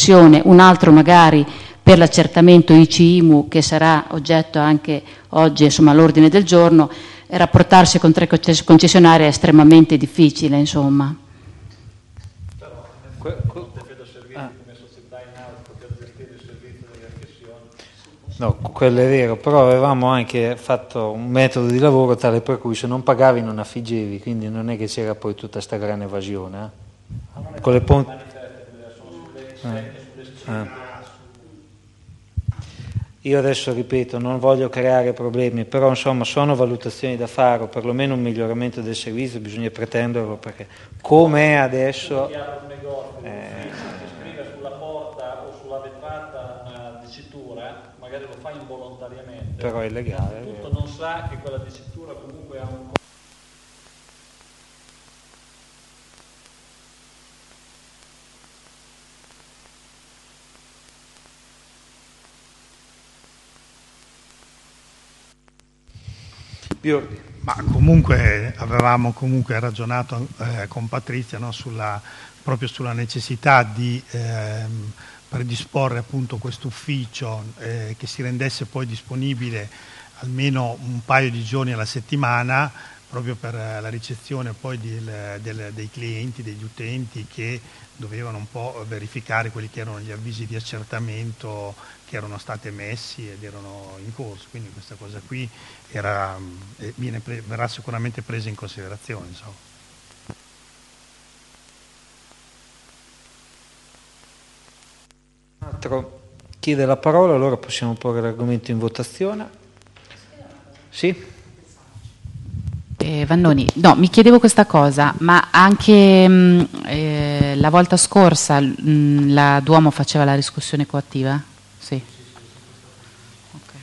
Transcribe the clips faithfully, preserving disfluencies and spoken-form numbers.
discussione, un altro magari per l'accertamento I C I I M U, che sarà oggetto anche oggi, insomma, all'ordine del giorno. Rapportarsi con tre concessionarie è estremamente difficile, insomma. No, quello è vero, però avevamo anche fatto un metodo di lavoro tale per cui se non pagavi non affiggevi, quindi non è che c'era poi tutta sta gran evasione. Eh? Con le pon- eh. Eh. Io adesso ripeto, non voglio creare problemi, però insomma sono valutazioni da fare, o perlomeno un miglioramento del servizio, bisogna pretenderlo, perché come è adesso... Eh, però è legale. Tutto non sa che quella dicitura comunque ha un... Ma comunque avevamo comunque ragionato eh, con Patrizia, no, sulla, proprio sulla necessità di ehm, predisporre appunto questo ufficio eh, che si rendesse poi disponibile almeno un paio di giorni alla settimana, proprio per la ricezione poi del, del, dei clienti, degli utenti che dovevano un po' verificare quelli che erano gli avvisi di accertamento che erano stati emessi ed erano in corso, quindi questa cosa qui era, viene pre, verrà sicuramente presa in considerazione. Insomma. Un altro chiede la parola, allora possiamo porre l'argomento in votazione. Sì? Eh, Vannoni, no, mi chiedevo questa cosa, ma anche mh, eh, la volta scorsa mh, la Duomo faceva la riscossione coattiva? Sì. Okay.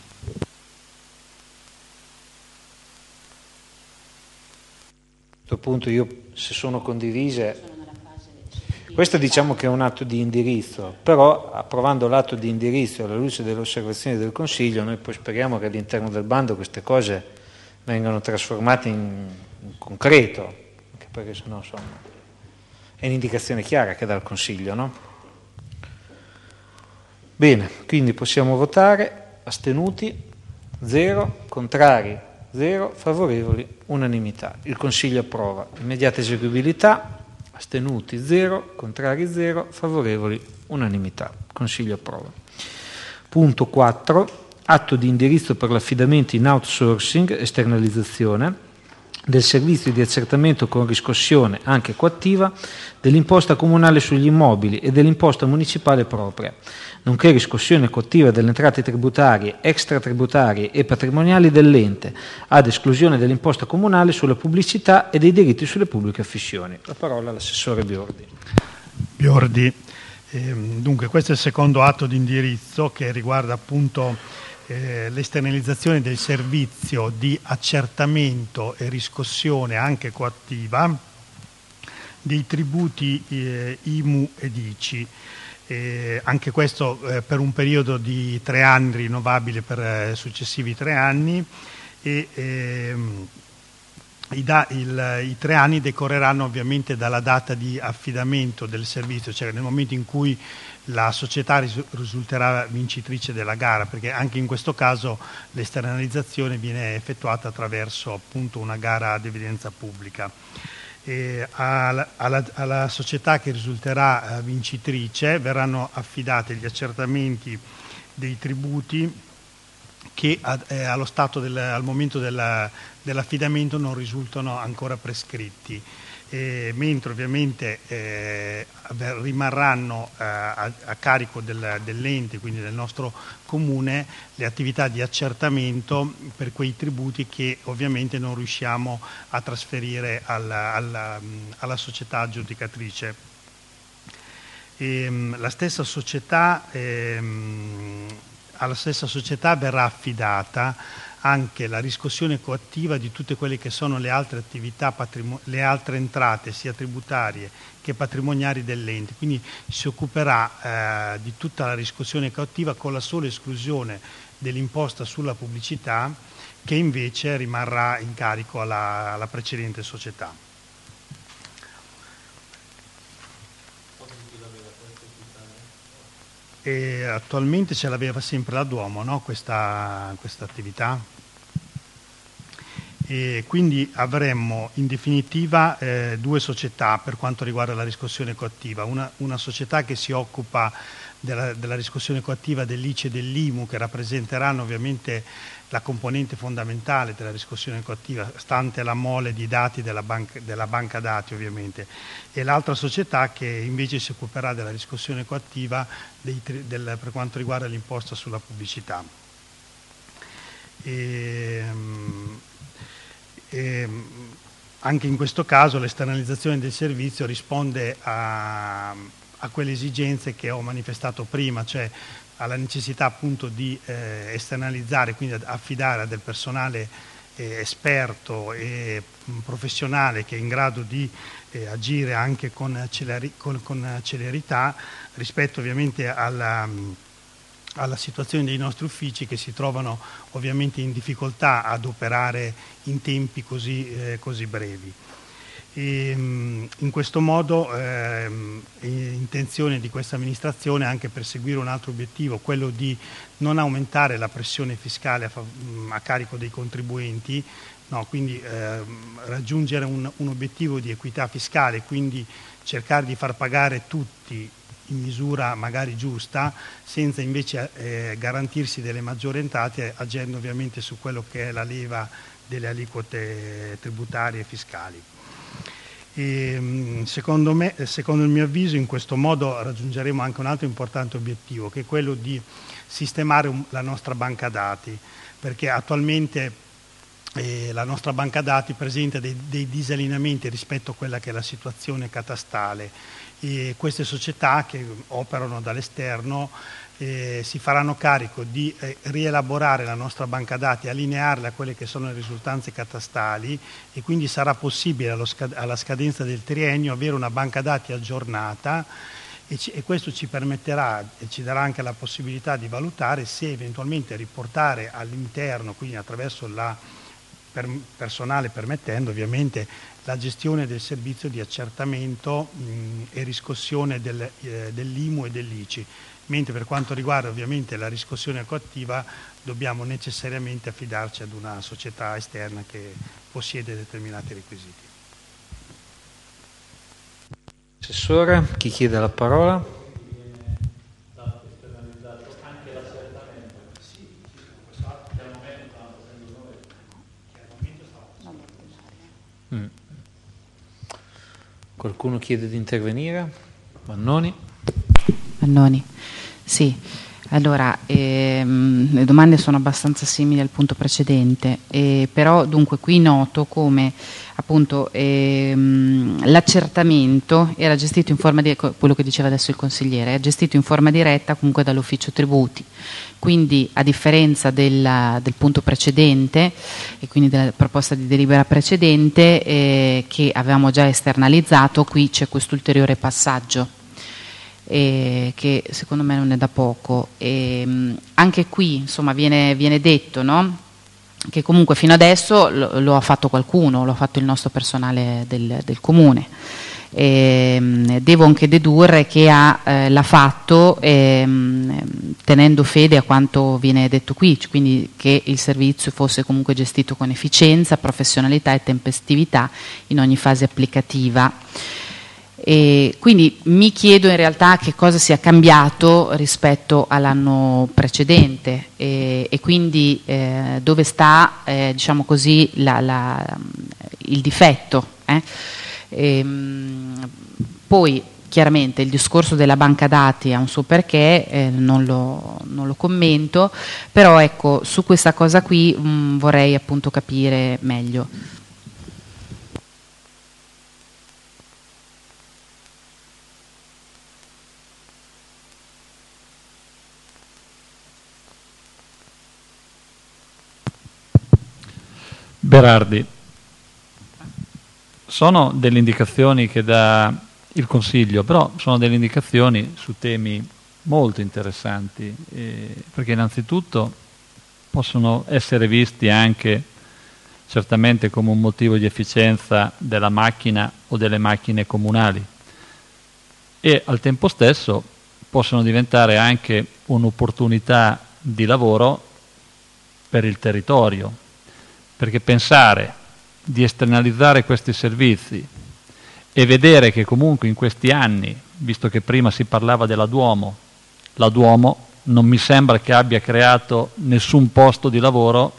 A questo punto io, se sono condivise, questo diciamo che è un atto di indirizzo, però approvando l'atto di indirizzo alla luce delle osservazioni del Consiglio, noi poi speriamo che all'interno del bando queste cose vengano trasformate in, in concreto, anche perché sennò insomma è un'indicazione chiara che dà il Consiglio, no? Bene, quindi possiamo votare, astenuti, zero, contrari, zero, favorevoli, unanimità. Il Consiglio approva. Immediata eseguibilità, astenuti, zero, contrari, zero, favorevoli, unanimità. Consiglio approva. Punto quattro. Atto di indirizzo per l'affidamento in outsourcing, esternalizzazione, del servizio di accertamento con riscossione, anche coattiva, dell'imposta comunale sugli immobili e dell'imposta municipale propria, nonché riscossione coattiva delle entrate tributarie, extratributarie e patrimoniali dell'ente, ad esclusione dell'imposta comunale sulla pubblicità e dei diritti sulle pubbliche affissioni. La parola all'assessore Biordi. Biordi, ehm, dunque questo è il secondo atto di indirizzo che riguarda appunto Eh, l'esternalizzazione del servizio di accertamento e riscossione anche coattiva dei tributi eh, I M U ed I C I. Eh, anche questo eh, per un periodo di tre anni, rinnovabile per eh, successivi tre anni e ehm, i, da, il, i tre anni decorreranno ovviamente dalla data di affidamento del servizio, cioè nel momento in cui la società risulterà vincitrice della gara, perché anche in questo caso l'esternalizzazione viene effettuata attraverso appunto una gara ad evidenza pubblica. E alla, alla, alla società che risulterà vincitrice verranno affidati gli accertamenti dei tributi che eh, allo stato del, al momento della, dell'affidamento non risultano ancora prescritti. Eh, mentre ovviamente eh, rimarranno eh, a, a carico del, dell'ente, quindi del nostro comune, le attività di accertamento per quei tributi che ovviamente non riusciamo a trasferire alla, alla, alla società aggiudicatrice. E, la stessa società, ehm, alla stessa società verrà affidata anche la riscossione coattiva di tutte quelle che sono le altre attività, le altre entrate sia tributarie che patrimoniali dell'ente, quindi si occuperà eh, di tutta la riscossione coattiva con la sola esclusione dell'imposta sulla pubblicità che invece rimarrà in carico alla, alla precedente società. E attualmente ce l'aveva sempre la Duomo, no? questa, questa attività. E quindi avremmo in definitiva eh, due società per quanto riguarda la riscossione coattiva, una, una società che si occupa della, della riscossione coattiva dell'I C E e dell'I M U, che rappresenteranno ovviamente la componente fondamentale della riscossione coattiva, stante la mole di dati della banca, della banca dati ovviamente, e l'altra società che invece si occuperà della riscossione coattiva dei, del, per quanto riguarda l'imposta sulla pubblicità. E, E anche in questo caso l'esternalizzazione del servizio risponde a, a quelle esigenze che ho manifestato prima, cioè alla necessità appunto di eh, esternalizzare, quindi affidare a del personale eh, esperto e mh, professionale che è in grado di eh, agire anche con, celeri, con, con celerità rispetto ovviamente alla... Mh, alla situazione dei nostri uffici che si trovano ovviamente in difficoltà ad operare in tempi così, eh, così brevi. E, mh, in questo modo ehm, è intenzione di questa amministrazione anche perseguire un altro obiettivo, quello di non aumentare la pressione fiscale a, a carico dei contribuenti, no, quindi ehm, raggiungere un, un obiettivo di equità fiscale, quindi cercare di far pagare tutti in misura magari giusta, senza invece eh, garantirsi delle maggiori entrate, agendo ovviamente su quello che è la leva delle aliquote tributarie e fiscali. E, secondo me, secondo il mio avviso, in questo modo raggiungeremo anche un altro importante obiettivo, che è quello di sistemare un, la nostra banca dati, perché attualmente eh, la nostra banca dati presenta dei, dei disallineamenti rispetto a quella che è la situazione catastale. E queste società che operano dall'esterno eh, si faranno carico di eh, rielaborare la nostra banca dati, allinearla a quelle che sono le risultanze catastali, e quindi sarà possibile allo scad- alla scadenza del triennio avere una banca dati aggiornata, e, ci- e questo ci permetterà e ci darà anche la possibilità di valutare se eventualmente riportare all'interno, quindi attraverso la per personale permettendo ovviamente, la gestione del servizio di accertamento mh, e riscossione del, eh, dell'I M U e dell'I C I, mentre per quanto riguarda ovviamente la riscossione coattiva dobbiamo necessariamente affidarci ad una società esterna che possiede determinati requisiti. Assessore, chi chiede la parola? Mm. Qualcuno chiede di intervenire? Vannoni? Vannoni, sì. Allora, ehm, le domande sono abbastanza simili al punto precedente, eh, però dunque qui noto come appunto ehm, l'accertamento era gestito in forma di, quello che diceva adesso il consigliere, è gestito in forma diretta comunque dall'ufficio tributi, quindi a differenza della, del punto precedente e quindi della proposta di delibera precedente eh, che avevamo già esternalizzato, qui c'è questo ulteriore passaggio. Eh, che secondo me non è da poco. E, mh, anche qui insomma viene, viene detto, no? Che comunque fino adesso lo, lo ha fatto qualcuno, lo ha fatto il nostro personale del, del comune. E, mh, devo anche dedurre che ha, eh, l'ha fatto eh, mh, tenendo fede a quanto viene detto qui, quindi che il servizio fosse comunque gestito con efficienza, professionalità e tempestività in ogni fase applicativa. E quindi mi chiedo in realtà che cosa sia cambiato rispetto all'anno precedente e, e quindi eh, dove sta eh, diciamo così la, la, il difetto. Eh? E, poi chiaramente il discorso della banca dati ha un suo perché, eh, non, lo, non lo commento, però ecco su questa cosa qui mh, vorrei appunto capire meglio. Berardi, sono delle indicazioni che dà il Consiglio, però sono delle indicazioni su temi molto interessanti, eh, perché innanzitutto possono essere visti anche certamente come un motivo di efficienza della macchina o delle macchine comunali e al tempo stesso possono diventare anche un'opportunità di lavoro per il territorio, perché pensare di esternalizzare questi servizi e vedere che comunque in questi anni, visto che prima si parlava della Duomo, la Duomo non mi sembra che abbia creato nessun posto di lavoro,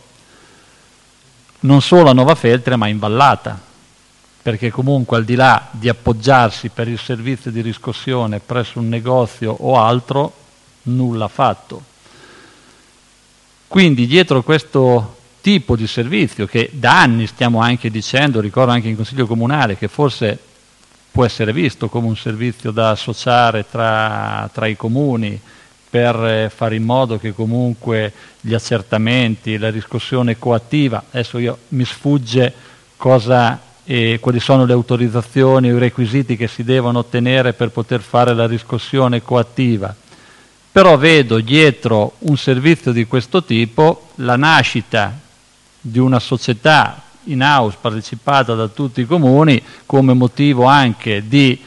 non solo a Novafeltria ma in Vallata, perché comunque al di là di appoggiarsi per il servizio di riscossione presso un negozio o altro, nulla fatto. Quindi dietro questo tipo di servizio, che da anni stiamo anche dicendo, ricordo anche in Consiglio Comunale, che forse può essere visto come un servizio da associare tra, tra i comuni per fare in modo che comunque gli accertamenti, la riscossione coattiva, adesso io mi sfugge cosa, eh, quali sono le autorizzazioni o i requisiti che si devono ottenere per poter fare la riscossione coattiva, però vedo dietro un servizio di questo tipo la nascita di una società in house partecipata da tutti i comuni come motivo anche di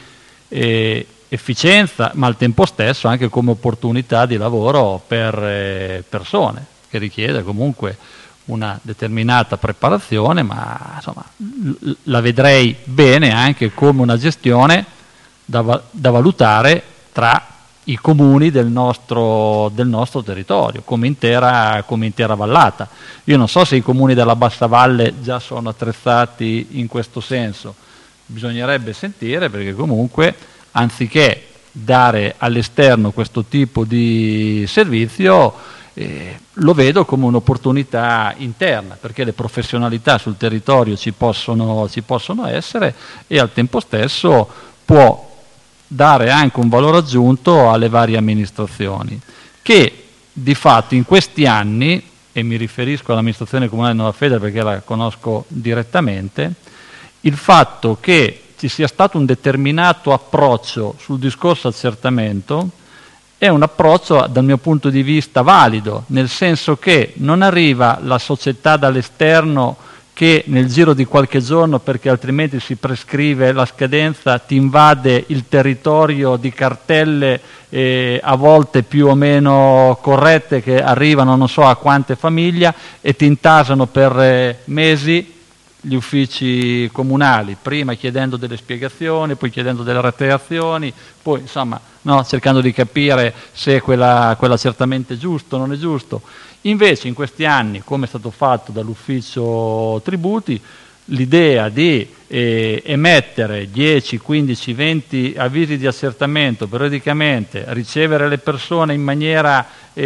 eh, efficienza, ma al tempo stesso anche come opportunità di lavoro per eh, persone, che richiede comunque una determinata preparazione, ma insomma l- la vedrei bene anche come una gestione da, va- da valutare tra i comuni del nostro, del nostro territorio, come intera, come intera vallata. Io non so se i comuni della Bassa Valle già sono attrezzati in questo senso, bisognerebbe sentire, perché comunque anziché dare all'esterno questo tipo di servizio, eh, lo vedo come un'opportunità interna, perché le professionalità sul territorio ci possono, ci possono essere e al tempo stesso può dare anche un valore aggiunto alle varie amministrazioni, che di fatto in questi anni, e mi riferisco all'amministrazione comunale di Novafeltria perché la conosco direttamente, il fatto che ci sia stato un determinato approccio sul discorso accertamento è un approccio dal mio punto di vista valido, nel senso che non arriva la società dall'esterno che nel giro di qualche giorno, perché altrimenti si prescrive la scadenza, ti invade il territorio di cartelle eh, a volte più o meno corrette che arrivano non so a quante famiglie e ti intasano per eh, mesi gli uffici comunali, prima chiedendo delle spiegazioni, poi chiedendo delle rateazioni, poi insomma no, cercando di capire se quella, quell'accertamento è giusto o non è giusto. Invece in questi anni, come è stato fatto dall'ufficio tributi, l'idea di eh, emettere dieci, quindici, venti avvisi di accertamento periodicamente, ricevere le persone in maniera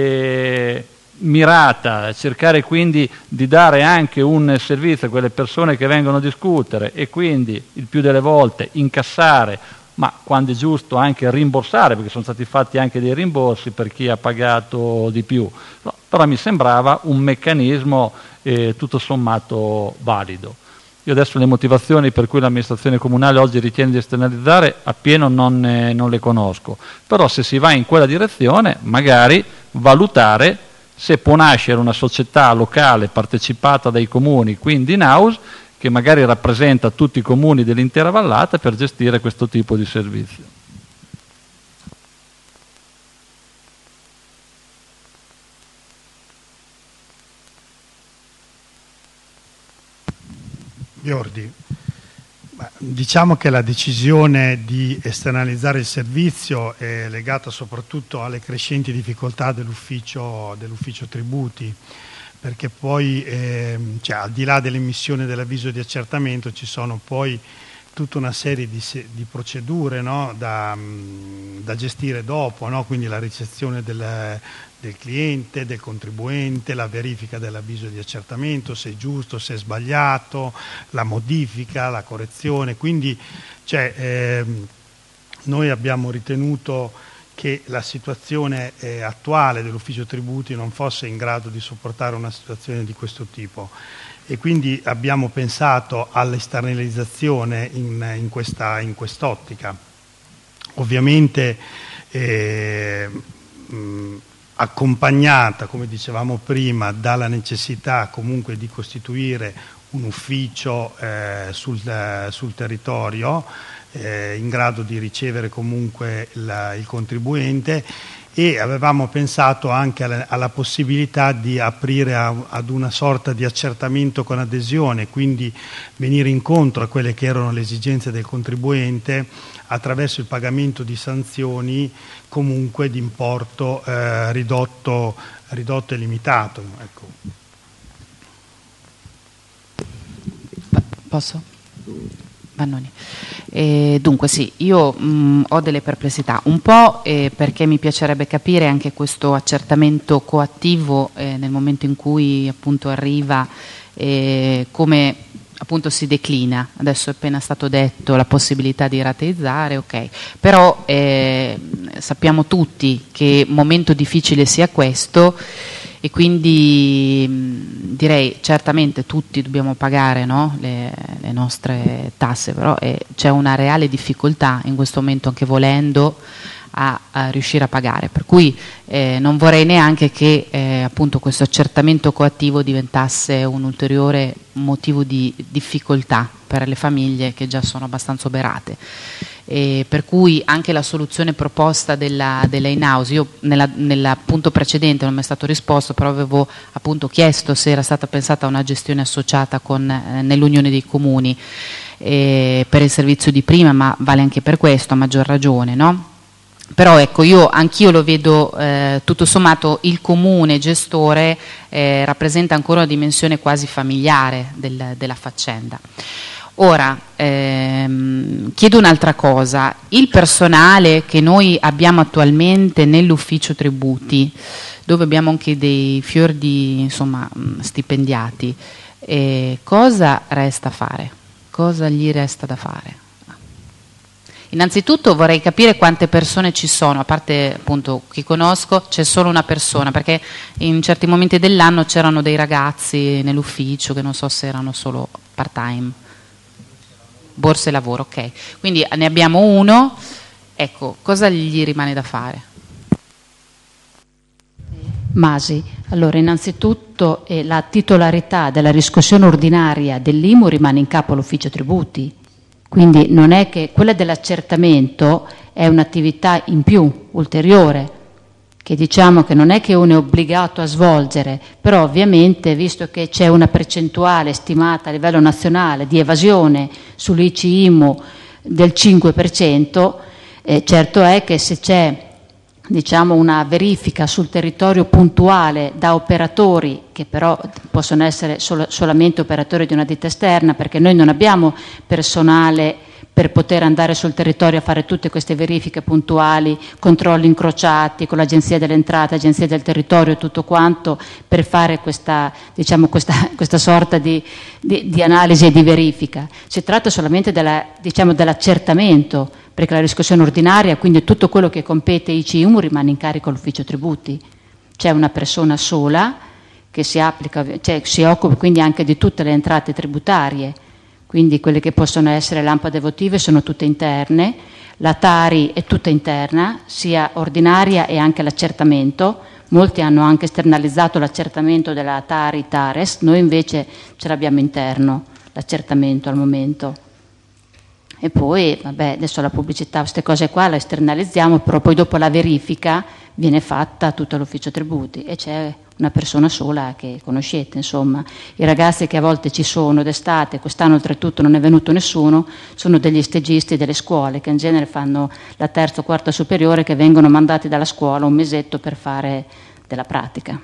eh, mirata, cercare quindi di dare anche un servizio a quelle persone che vengono a discutere e quindi il più delle volte incassare, ma quando è giusto anche rimborsare, perché sono stati fatti anche dei rimborsi per chi ha pagato di più, no, però mi sembrava un meccanismo eh, tutto sommato valido. Io adesso le motivazioni per cui l'amministrazione comunale oggi ritiene di esternalizzare appieno non, eh, non le conosco, però se si va in quella direzione magari valutare se può nascere una società locale partecipata dai comuni, quindi in house, che magari rappresenta tutti i comuni dell'intera vallata per gestire questo tipo di servizio. Biordi, diciamo che la decisione di esternalizzare il servizio è legata soprattutto alle crescenti difficoltà dell'ufficio, dell'ufficio tributi, perché poi eh, cioè, al di là dell'emissione dell'avviso di accertamento ci sono poi tutta una serie di, di procedure, no, da, da gestire dopo, no? Quindi la ricezione del, del cliente, del contribuente, la verifica dell'avviso di accertamento, se è giusto, se è sbagliato, la modifica, la correzione. Quindi cioè, eh, noi abbiamo ritenuto che la situazione eh, attuale dell'ufficio tributi non fosse in grado di sopportare una situazione di questo tipo e quindi abbiamo pensato all'esternalizzazione in, in, questa, in quest'ottica. Ovviamente eh, mh, accompagnata, come dicevamo prima, dalla necessità comunque di costituire un ufficio eh, sul, sul territorio eh, in grado di ricevere comunque la, il contribuente, e avevamo pensato anche alla, alla possibilità di aprire a, ad una sorta di accertamento con adesione, quindi venire incontro a quelle che erano le esigenze del contribuente attraverso il pagamento di sanzioni comunque di importo eh, ridotto, ridotto e limitato. Ecco. Posso? Vannoni. Eh, dunque sì, io mh, ho delle perplessità, un po' eh, perché mi piacerebbe capire anche questo accertamento coattivo eh, nel momento in cui appunto arriva, eh, come appunto si declina. Adesso è appena stato detto la possibilità di rateizzare, ok, però eh, sappiamo tutti che momento difficile sia questo, e quindi mh, direi certamente tutti dobbiamo pagare, no? le, le nostre tasse, però eh, c'è una reale difficoltà in questo momento, anche volendo, a, a riuscire a pagare, per cui eh, non vorrei neanche che eh, appunto questo accertamento coattivo diventasse un ulteriore motivo di difficoltà per le famiglie che già sono abbastanza oberate. E per cui anche la soluzione proposta della, della in-house, io nella, nella punto precedente non mi è stato risposto, però avevo appunto chiesto se era stata pensata una gestione associata con, eh, nell'Unione dei Comuni eh, per il servizio di prima, ma vale anche per questo a maggior ragione, no? Però ecco, io anch'io lo vedo eh, tutto sommato il comune gestore eh, rappresenta ancora una dimensione quasi familiare del, della faccenda. Ora, ehm, chiedo un'altra cosa, il personale che noi abbiamo attualmente nell'ufficio tributi, dove abbiamo anche dei fior di insomma, stipendiati, eh, cosa resta a fare? Cosa gli resta da fare? Innanzitutto vorrei capire quante persone ci sono, a parte appunto chi conosco, c'è solo una persona, perché in certi momenti dell'anno c'erano dei ragazzi nell'ufficio che non so se erano solo part-time. Borse lavoro, ok. Quindi ne abbiamo uno, ecco, cosa gli rimane da fare? Masi, allora innanzitutto eh, la titolarità della riscossione ordinaria dell'I M U rimane in capo all'ufficio tributi, quindi non è che quella dell'accertamento è un'attività in più, ulteriore, che diciamo che non è che uno è obbligato a svolgere, però ovviamente visto che c'è una percentuale stimata a livello nazionale di evasione sull'I C I M U del cinque per cento, eh, certo è che se c'è diciamo una verifica sul territorio puntuale da operatori, che però possono essere sol- solamente operatori di una ditta esterna, perché noi non abbiamo personale per poter andare sul territorio a fare tutte queste verifiche puntuali, controlli incrociati con l'Agenzia delle Entrate, Agenzia del Territorio e tutto quanto, per fare questa, diciamo, questa, questa sorta di, di, di analisi e di verifica. Si tratta solamente della, diciamo, dell'accertamento, perché la riscossione ordinaria, quindi tutto quello che compete I C I M U, rimane in carico all'ufficio tributi. C'è una persona sola che si applica, cioè si occupa quindi anche di tutte le entrate tributarie, quindi quelle che possono essere lampade votive sono tutte interne, la Tari è tutta interna, sia ordinaria e anche l'accertamento. Molti hanno anche esternalizzato l'accertamento della Tari Tares, noi invece ce l'abbiamo interno, l'accertamento al momento. E poi, vabbè, adesso la pubblicità, queste cose qua le esternalizziamo, però poi dopo la verifica viene fatta a tutto l'ufficio tributi e c'è una persona sola che conoscete, insomma. I ragazzi che a volte ci sono d'estate, quest'anno oltretutto non è venuto nessuno, sono degli stagisti delle scuole che in genere fanno la terza o quarta superiore, che vengono mandati dalla scuola un mesetto per fare della pratica.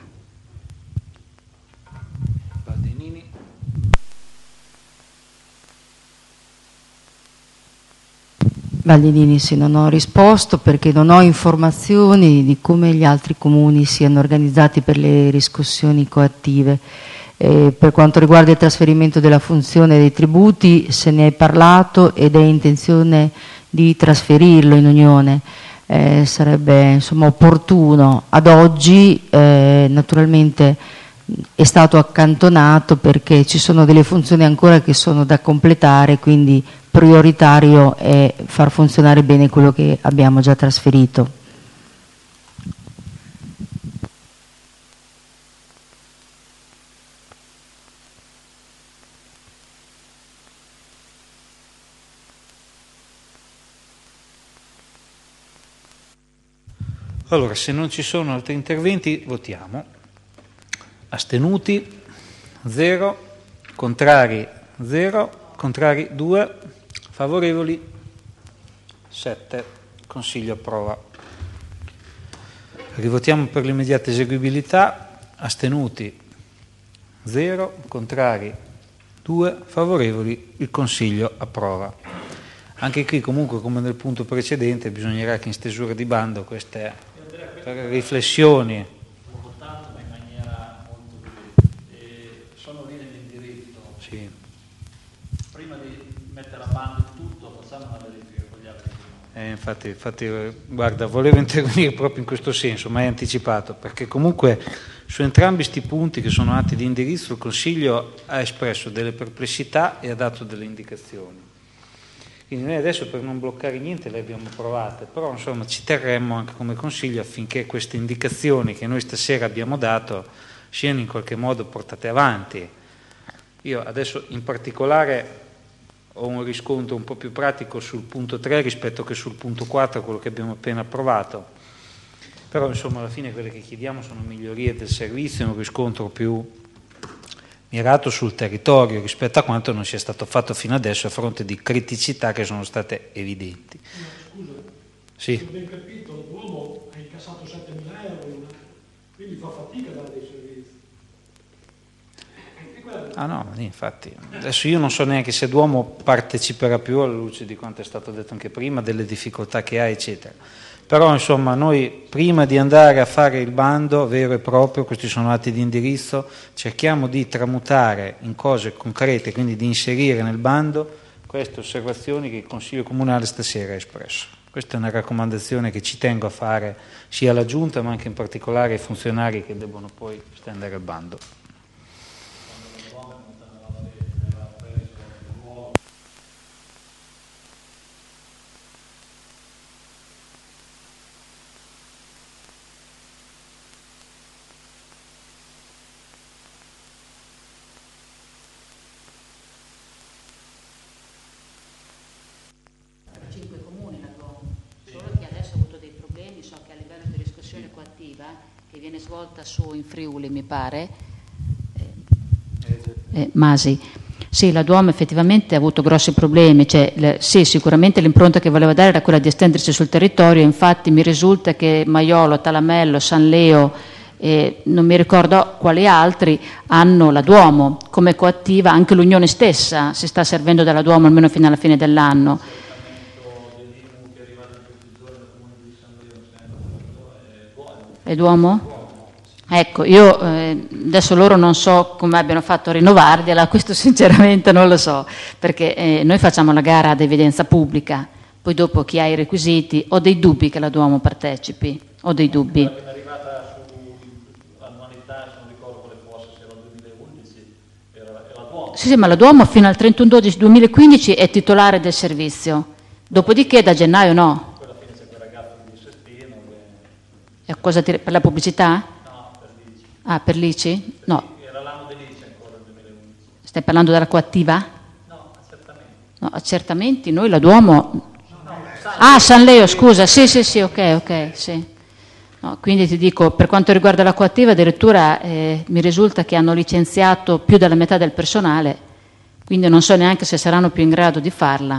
Valdinini, sì, non ho risposto perché non ho informazioni di come gli altri comuni siano organizzati per le riscossioni coattive. Eh, per quanto riguarda il trasferimento della funzione dei tributi, se ne è parlato ed è intenzione di trasferirlo in Unione. Eh, sarebbe insomma opportuno. Ad oggi eh, naturalmente è stato accantonato perché ci sono delle funzioni ancora che sono da completare, quindi prioritario è far funzionare bene quello che abbiamo già trasferito. Allora, se non ci sono altri interventi, votiamo. Astenuti? zero. Contrari? zero. Contrari? due. Favorevoli? sette. Consiglio approva. Rivotiamo per l'immediata eseguibilità. Astenuti? zero. Contrari? due. Favorevoli? Il Consiglio approva. Anche qui comunque, come nel punto precedente, bisognerà che in stesura di bando queste riflessioni. Votato in maniera molto eh, sono linee di indirizzo. Sì. Prima di mettere a bando tutto, facciamo una verifica con gli altri. Eh, infatti, infatti, guarda, volevo intervenire proprio in questo senso, ma è anticipato, perché comunque su entrambi questi punti che sono atti di indirizzo il Consiglio ha espresso delle perplessità e ha dato delle indicazioni. Quindi noi adesso, per non bloccare niente, le abbiamo provate, però insomma ci terremmo anche come Consiglio affinché queste indicazioni che noi stasera abbiamo dato siano in qualche modo portate avanti. Io adesso in particolare ho un riscontro un po' più pratico sul punto tre rispetto che sul punto quattro, quello che abbiamo appena approvato, però insomma alla fine quelle che chiediamo sono migliorie del servizio, un riscontro più mirato sul territorio rispetto a quanto non sia stato fatto fino adesso a fronte di criticità che sono state evidenti. Scusa, sì. se ho ben capito, l'uomo ha incassato settemila euro, quindi fa fatica a dare dei servizi. Ah no, infatti, adesso io non so neanche se Duomo parteciperà più alla luce di quanto è stato detto anche prima, delle difficoltà che ha, eccetera. Però insomma noi prima di andare a fare il bando vero e proprio, questi sono atti di indirizzo, cerchiamo di tramutare in cose concrete, quindi di inserire nel bando queste osservazioni che il Consiglio Comunale stasera ha espresso. Questa è una raccomandazione che ci tengo a fare sia alla Giunta ma anche in particolare ai funzionari che debbono poi stendere il bando. Svolta su in Friuli mi pare eh, Masi sì, la Duomo effettivamente ha avuto grossi problemi, cioè, le, sì, sicuramente l'impronta che voleva dare era quella di estendersi sul territorio, infatti mi risulta che Maiolo, Talamello, San Leo e non mi ricordo quali altri hanno la Duomo come coattiva, anche l'Unione stessa si sta servendo della Duomo almeno fino alla fine dell'anno. E Duomo? Ecco, io eh, adesso loro non so come abbiano fatto a rinnovargliela, questo sinceramente non lo so, perché eh, noi facciamo la gara ad evidenza pubblica, poi dopo chi ha i requisiti, ho dei dubbi che la Duomo partecipi, ho dei dubbi. È arrivata sull'annualità, se non ricordo quale fosse, se era il duemilaundici, era la Duomo. Sì, sì, ma la Duomo fino al trentuno dicembre duemilaquindici è titolare del servizio, dopodiché da gennaio no. Quella fine c'è quel ragazzo di Sestino. E cosa ti, per la pubblicità? Ah, per l'I C I? No. Era l'anno dell'I C I ancora, il duemilaundici. Stai parlando della coattiva? No, accertamenti. No, accertamenti, noi la Duomo... No, ah, San Leo, scusa, sì, sì, sì, ok, ok, sì. No, quindi ti dico, per quanto riguarda la coattiva, addirittura eh, mi risulta che hanno licenziato più della metà del personale, quindi non so neanche se saranno più in grado di farla.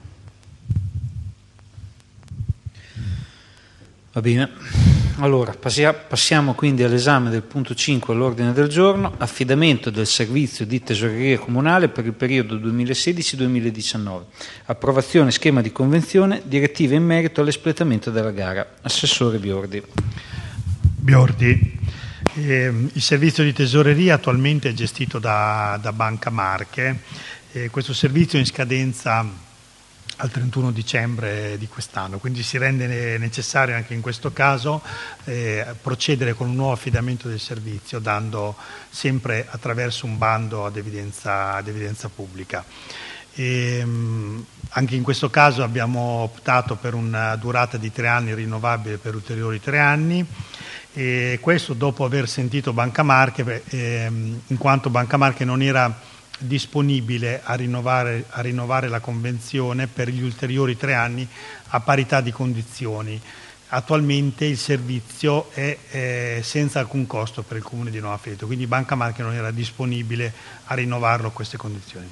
Va bene. Allora, passiamo quindi all'esame del punto cinque all'ordine del giorno, affidamento del servizio di tesoreria comunale per il periodo duemilasedici duemiladiciannove, approvazione schema di convenzione, direttive in merito all'espletamento della gara. Assessore Biordi. Biordi, eh, il servizio di tesoreria attualmente è gestito da, da Banca Marche, eh, questo servizio è in scadenza al trentuno dicembre di quest'anno, quindi si rende necessario anche in questo caso eh, procedere con un nuovo affidamento del servizio, dando sempre attraverso un bando ad evidenza, ad evidenza pubblica. E, mh, anche in questo caso abbiamo optato per una durata di tre anni rinnovabile per ulteriori tre anni, e questo dopo aver sentito Banca Marche, eh, in quanto Banca Marche non era disponibile a rinnovare, a rinnovare la convenzione per gli ulteriori tre anni a parità di condizioni, attualmente il servizio è, è senza alcun costo per il Comune di Nova Feltre, quindi Banca Marche non era disponibile a rinnovarlo a queste condizioni.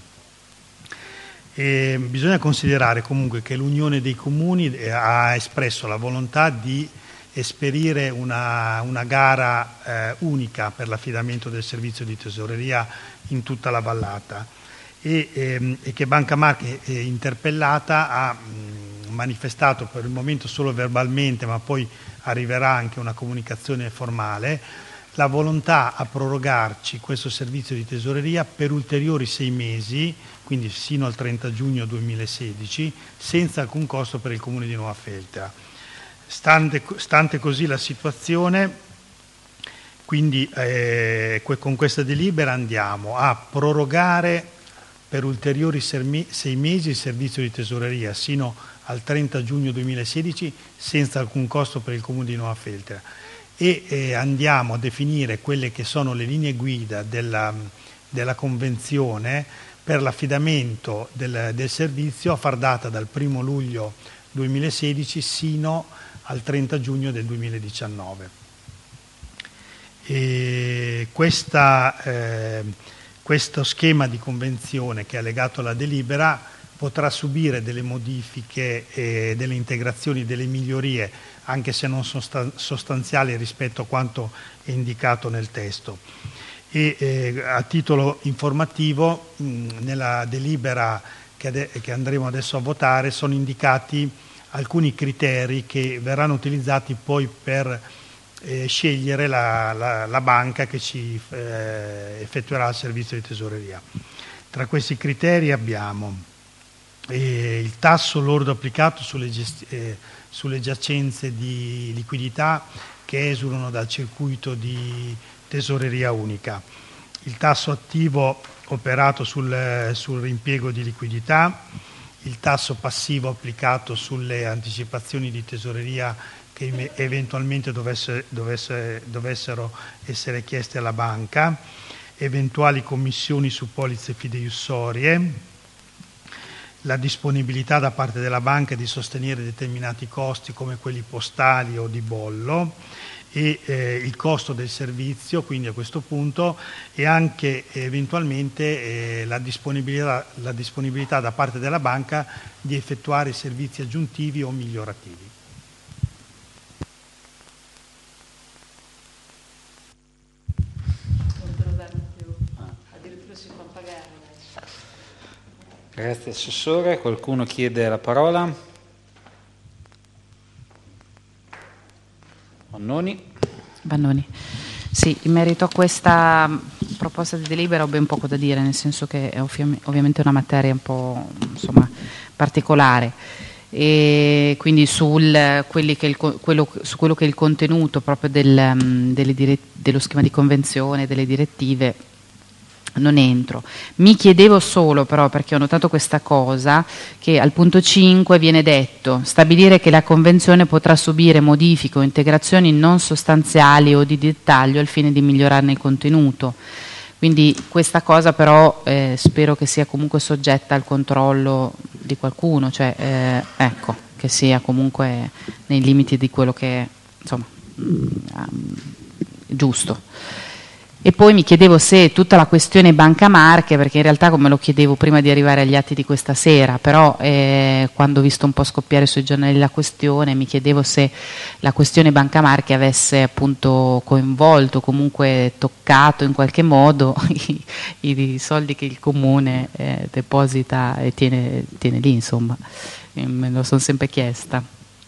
E bisogna considerare comunque che l'Unione dei Comuni ha espresso la volontà di esperire una, una gara eh, unica per l'affidamento del servizio di tesoreria in tutta la vallata e, ehm, e che Banca Marche, eh, interpellata, ha mh, manifestato per il momento solo verbalmente, ma poi arriverà anche una comunicazione formale, la volontà a prorogarci questo servizio di tesoreria per ulteriori sei mesi, quindi sino al trenta giugno duemilasedici, senza alcun costo per il Comune di Nova Feltre. Stante, stante così la situazione, quindi eh, con questa delibera andiamo a prorogare per ulteriori sei mesi il servizio di tesoreria sino al trenta giugno duemilasedici senza alcun costo per il Comune di Nova Feltre e eh, andiamo a definire quelle che sono le linee guida della, della Convenzione per l'affidamento del, del servizio a far data dal primo luglio duemilasedici sino al trenta giugno del duemiladiciannove. E questa, eh, questo schema di convenzione che è allegato alla delibera potrà subire delle modifiche, eh, delle integrazioni, delle migliorie, anche se non sostanziali rispetto a quanto è indicato nel testo. E eh, a titolo informativo, mh, nella delibera che, che andremo adesso a votare sono indicati alcuni criteri che verranno utilizzati poi per eh, scegliere la, la, la banca che ci eh, effettuerà il servizio di tesoreria. Tra questi criteri abbiamo eh, il tasso lordo applicato sulle, gesti- eh, sulle giacenze di liquidità che esulano dal circuito di tesoreria unica, il tasso attivo operato sul, sul rimpiego di liquidità, il tasso passivo applicato sulle anticipazioni di tesoreria che eventualmente dovesse, dovesse, dovessero essere chieste alla banca, eventuali commissioni su polizze fideiussorie, la disponibilità da parte della banca di sostenere determinati costi come quelli postali o di bollo e eh, il costo del servizio, quindi a questo punto, e anche eventualmente eh, la, disponibilità, la disponibilità da parte della banca di effettuare servizi aggiuntivi o migliorativi. Grazie Assessore. Qualcuno chiede la parola? Vannoni. Vannoni. Sì, in merito a questa proposta di delibera ho ben poco da dire, nel senso che è ovvi- ovviamente una materia un po' insomma, particolare e quindi sul, quelli che il, quello, su quello che è il contenuto proprio del, delle dire, dello schema di convenzione, delle direttive, non entro. Mi chiedevo solo però, perché ho notato questa cosa, che al punto cinque viene detto stabilire che la Convenzione potrà subire modifiche o integrazioni non sostanziali o di dettaglio al fine di migliorarne il contenuto. Quindi questa cosa però eh, spero che sia comunque soggetta al controllo di qualcuno, cioè eh, ecco, che sia comunque nei limiti di quello che è insomma, mh, giusto. E poi mi chiedevo se tutta la questione Banca Marche, perché in realtà come lo chiedevo prima di arrivare agli atti di questa sera, però eh, quando ho visto un po' scoppiare sui giornali la questione, mi chiedevo se la questione Banca Marche avesse appunto coinvolto, comunque toccato in qualche modo i, i soldi che il Comune eh, deposita e tiene, tiene lì, insomma, e me lo sono sempre chiesta.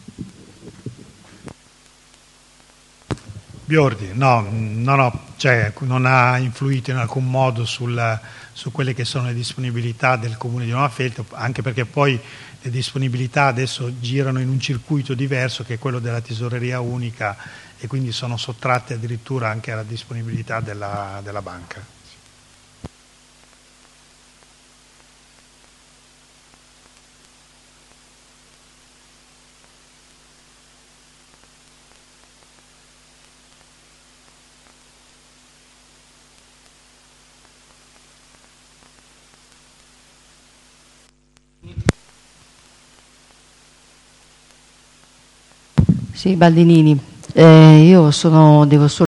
Biordi, no, no, no, cioè non ha influito in alcun modo sul, su quelle che sono le disponibilità del Comune di Nova Feltre, anche perché poi le disponibilità adesso girano in un circuito diverso che è quello della tesoreria unica e quindi sono sottratte addirittura anche alla disponibilità della, della banca. Sì, Baldinini. Eh, io sono, devo solo